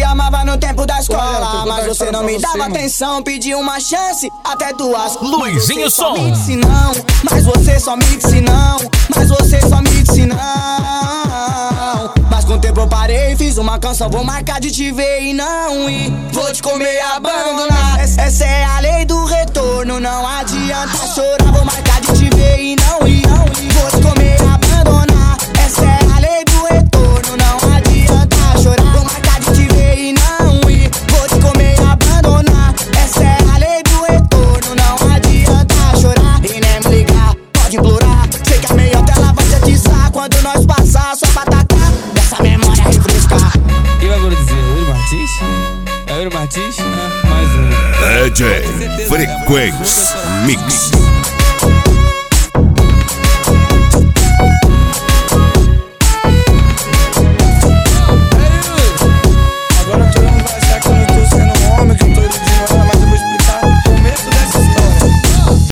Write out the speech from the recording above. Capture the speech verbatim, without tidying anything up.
amava no tempo da escola, mas você não me dava atenção. Pedi uma chance, até duas. Luizinho Som. Me disse não, mas você só me disse não. Mas você só me disse não. Mas com o tempo eu parei, fiz uma canção, vou marcar de te ver e não ir. Vou te comer e abandonar. Essa é a lei do retorno, não adianta chorar. Vou marcar de te ver e não ir. Vou te comer e abandonar. Essa é a lei do retorno, não adianta chorar. Vou marcar de te ver e não ir. Vou te comer e abandonar. Essa é a lei do retorno, não adianta chorar. E nem me ligar, pode implorar. Sei que a meia tela vai te atizar quando nós passar, só pra atacar dessa memória refrescar. Quem vai dizer? Yuri Martins? É Yuri Martins? Ah, mais um. D J Frequência Mix.